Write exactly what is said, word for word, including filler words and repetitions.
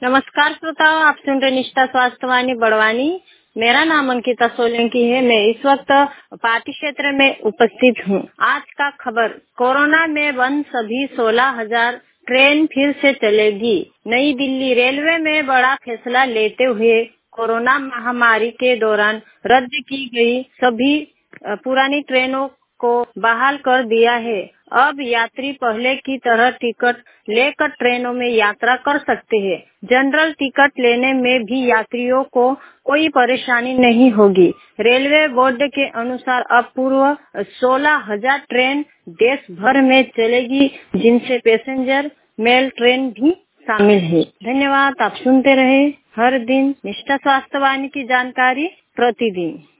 नमस्कार श्रोताओ, आप सुन रहे निष्ठा स्वास्थ्य वाणी बड़वानी। मेरा नाम अंकिता सोलंकी है। मैं इस वक्त पार्टी क्षेत्र में उपस्थित हूँ। आज का खबर, कोरोना में बंद सभी सोलह हजार ट्रेन फिर से चलेगी। नई दिल्ली रेलवे में बड़ा फैसला लेते हुए कोरोना महामारी के दौरान रद्द की गई सभी पुरानी ट्रेनों को बहाल कर दिया है। अब यात्री पहले की तरह टिकट लेकर ट्रेनों में यात्रा कर सकते हैं। जनरल टिकट लेने में भी यात्रियों को कोई परेशानी नहीं होगी। रेलवे बोर्ड के अनुसार अब पूर्व सोलह हजार ट्रेन देश भर में चलेगी, जिनसे पैसेंजर मेल ट्रेन भी शामिल है। धन्यवाद। आप सुनते रहे हर दिन निष्ठा स्वास्थ्य वाणी की जानकारी प्रतिदिन।